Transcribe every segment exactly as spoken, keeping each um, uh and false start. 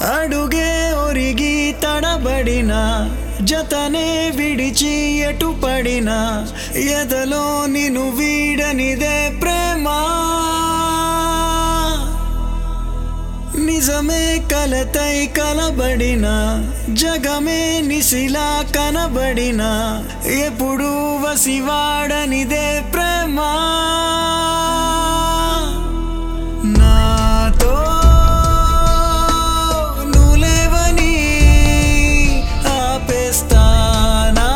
అడుగే ఒరిగి తడబడినా జతనే విడిచి ఎటు పడినా ఎదలో నిన్ను వీడనిదే ప్రేమ నిజమే కలతై కలబడినా జగమే నిసిలా కనబడినా ఎప్పుడు వసివాడనిదే ప్రేమ నాతో నులేవని ఆపేస్తానా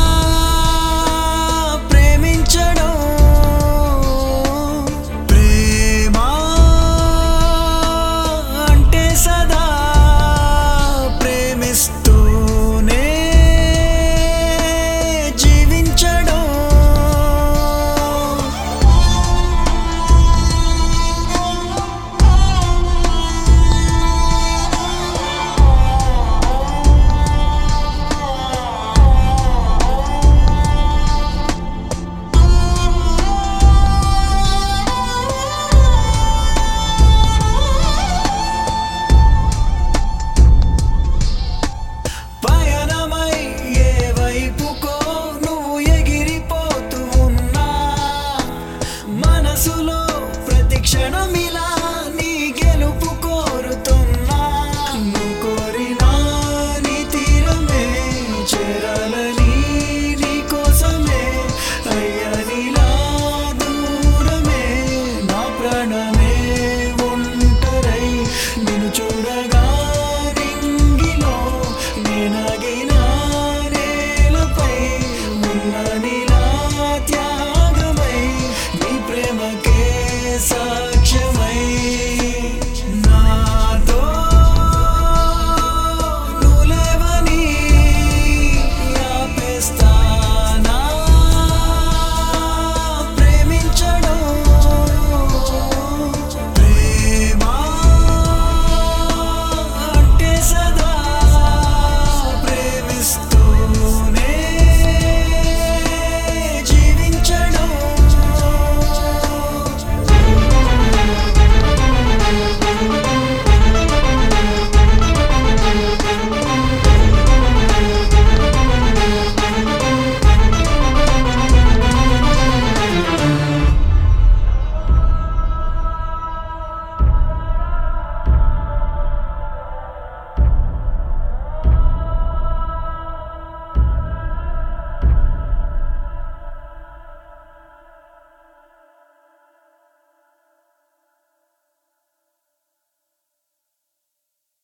ప్రేమించడం ప్రేమ అంటే సదా ప్రేమిస్తూనే జీవించడం పయనమై ఏ వైపుకో నువ్వు ఎగిరిపోతూ ఉన్నా మనసులో ప్రతి క్షణమిలా నీ గెలుపు కోరుతున్నా నువ్వు కోరినా నీ తీరమే చేరాలని నీ కోసమే అయ్యనిలా దూరమే నా ప్రాణమే ఒంటరై నిన్ను చూడగా రింగిలో నేనగిన నేలపై ఉన్ననిలా త్యాగ